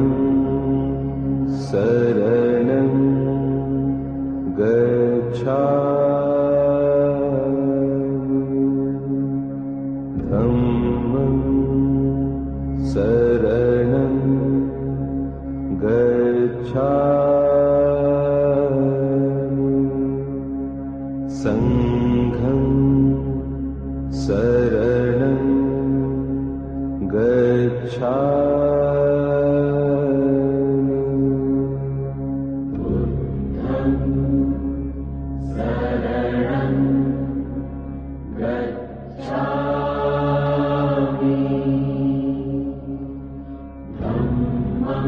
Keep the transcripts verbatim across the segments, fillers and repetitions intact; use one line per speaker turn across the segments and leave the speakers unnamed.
शरणं गच्छामि धम्मं शरणं गच्छामि संघं शरणं गच्छामि बुद्धं शरणं गच्छामि धम्मं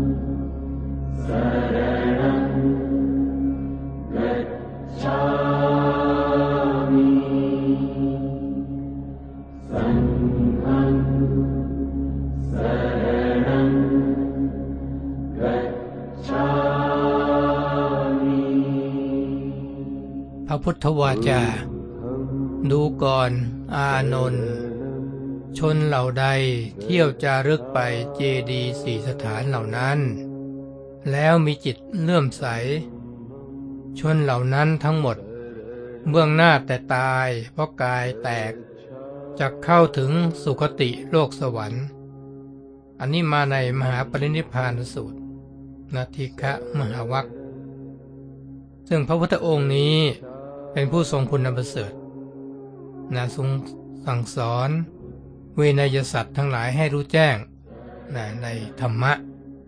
शरणं गच्छामि संघं शरणं गच्छामि
พระพุทธวาจาดูก่อนอานนท์ชนเหล่าใดเที่ยวจารึกไปเจดีย์สี่สถานเหล่านั้นแล้วมีจิตเลื่อมใสชนเหล่านั้นทั้งหมดเบื้องหน้าแต่ตายเพราะกายแตกจะเข้าถึงสุคติโลกสวรรค์อันนี้มาในมหาปรินิพพานสูตรนาทิฆะมหาวรรคซึ่งพระพุทธองค์นี้เป็นผู้ทรงคุณประเสริฐนะทรงสั่งสอนเวนยสัตว์ทั้งหลายให้รู้แจ้งนะในธรรมะ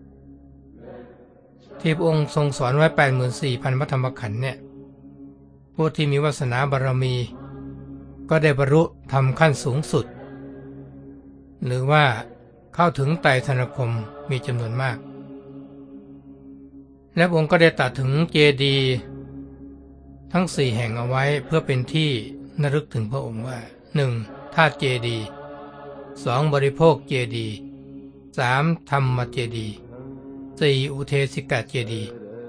ที่พระองค์ทรงสอนไว้ แปดหมื่นสี่พัน พระธรรมขันธ์เนี่ยผู้ที่มีวาสนาบารมีก็ได้บรรลุธรรมขั้นสูงสุดหรือว่าเข้าถึงไตรสรณคมมีจำนวนมากและพระองค์ก็ได้ตรัสถึงเจดีย์ทั้งสี่แห่งเอาไว้เพื่อเป็นที่ระลึกถึงพระองค์ว่า หนึ่ง. ธาตุเจดีย์ สอง. บริโภคเจดีย์ สาม. ธรรมเจดีย์ สี่. อุเทสิกเจดีย์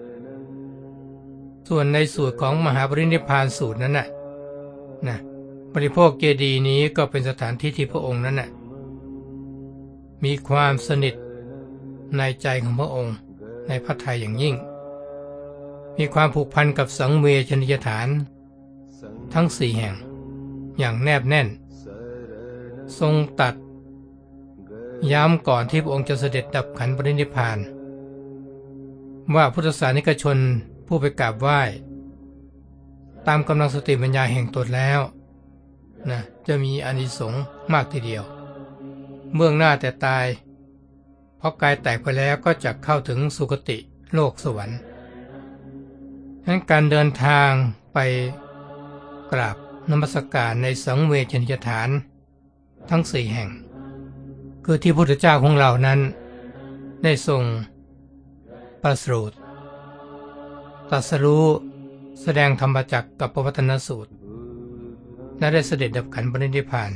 ส่วนในสูตรของมหาปรินิพพานสูตรนั้นน่ะนะบริโภคเจดีย์นี้ก็เป็นสถานที่ที่พระองค์นั้นน่ะมีความสนิทในใจของพระองค์ในพระทัยอย่างยิ่งมีความผูกพันกับสังเวชนียฐานทั้งสี่แห่งอย่างแนบแน่นทรงตัดย้ำก่อนที่พระองค์จะเสด็จดับขันธ์ปรินิพพานว่าพุทธศาสนิกชนผู้ไปกราบไหว้ตามกำลังสติปัญญาแห่งตนแล้วนะจะมีอานิสงส์มากทีเดียวเบื้องหน้าแต่ตายเพราะกายแตกไปแล้วก็จะเข้าถึงสุคติโลกสวรรค์ฉะนั้นการเดินทางไปกราบนมัสการในสังเวชนียฐานทั้งสี่แห่งคือที่พระพุทธเจ้าของเรานั้นได้ทรงประสูติตรัสรู้แสดงธรรมจักรกับปวัตตนสูตรและได้เสด็จดับขันธ์ปรินิพพาน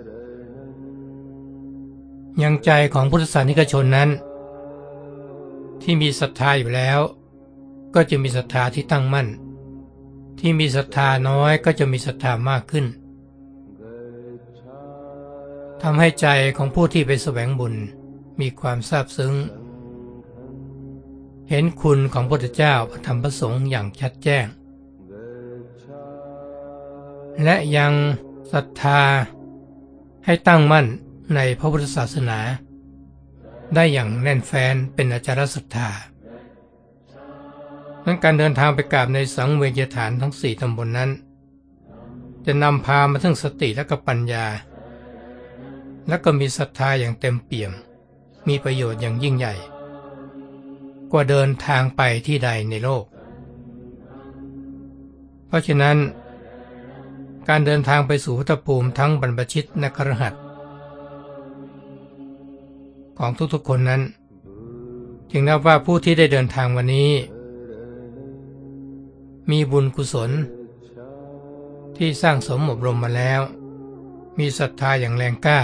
ยังใจของพุทธศาสนิกชนนั้นที่มีศรัทธาอยู่แล้วก็จะมีศรัทธาที่ตั้งมั่นที่มีศรัทธาน้อยก็จะมีศรัทธามากขึ้นทำให้ใจของผู้ที่ไปแสวงบุญมีความซาบซึ้งเห็นคุณของพระพุทธเจ้าพระธรรมพระสงฆ์อย่างชัดแจ้งและยังศรัทธาให้ตั้งมั่นในพระพุทธศาสนาได้อย่างแน่นแฟ้นเป็นอจารศรัทธานั้นการเดินทางไปกราบในสังเวชฐานทั้งสี่ตำบลนนั้นจะนำพามาถึงสติและก็ปัญญาและก็มีศรัทธาอย่างเต็มเปี่ยมมีประโยชน์อย่างยิ่งใหญ่กว่าเดินทางไปที่ใดในโลกเพราะฉะนั้นการเดินทางไปสู่พุทธภูมิทั้งบรรพชิตและคฤหัสถ์ของทุกๆคนนั้นจึงนับว่าผู้ที่ได้เดินทางวันนี้มีบุญกุศลที่สร้างสมอบรมมาแล้วมีศรัทธาอย่างแรงกล้า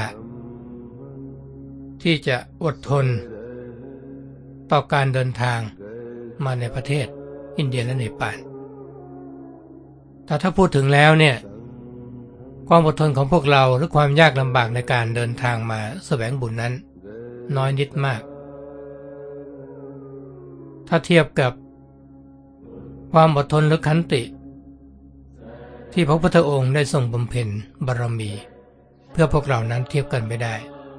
ที่จะอดทนต่อการเดินทางมาในประเทศอินเดียและเนปาลแต่ถ้าพูดถึงแล้วเนี่ยความอดทนของพวกเราหรือความยากลำบากในการเดินทางมาแสวงบุญนั้นน้อยนิดมากถ้าเทียบกับความอดทนหรือขันติที่พระพุทธองค์ได้ทรงบำเพ็ญบารมีเพื่อพวกเรานั้นเทียบกันไม่ได้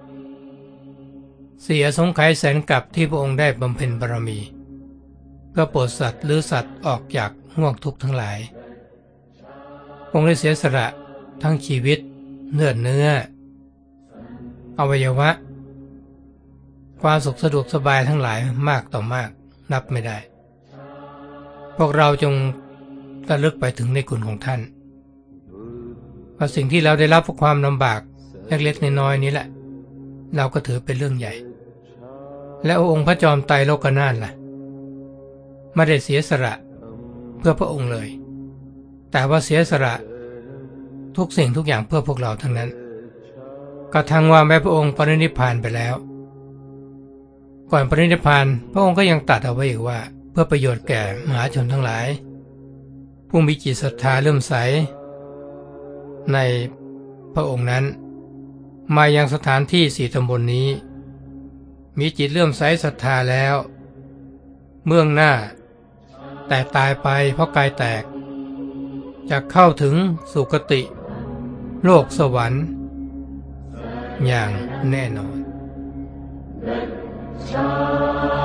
เสียสงไขยแสนกับที่พระองค์ได้บำเพ็ญบารมีเพื่อโปรดสัตว์หรือสัตว์ออกจากห่วงทุกข์ทั้งหลายองค์ได้เสียสละทั้งชีวิตเลือดเนื้ออวัยวะความสุขสะดวกสบายทั้งหลายมากต่อมากนับไม่ได้พวกเราจงระลึกไปถึงในคุณของท่านว่าสิ่งที่เราได้รับความลำบากเล็กๆน้อยๆนี้แหละเราก็ถือเป็นเรื่องใหญ่และองค์พระจอมไตรโลกนาถล่ะไม่ได้เสียสละเพื่อพระองค์เลยแต่ว่าเสียสละทุกสิ่งทุกอย่างเพื่อพวกเราทั้งนั้นกระทั่งว่าแม้พระองค์ปรินิพพานไปแล้วก่อนปรินิพพานพระองค์ก็ยังตรัสเอาไว้อีกว่าเพื่อประโยชน์แก่มหาชนทั้งหลายผู้มีจิตศรัทธาเลื่อมใสในพระองค์นั้นมายังสถานที่สี่ตำบลนนี้มีจิตเลื่อมใสศรัทธาแล้วเบื้องหน้าแต่ตายไปเพราะกายแตกจะเข้าถึงสุคติโลกสวรรค์อย่างแน่นอน
Shine.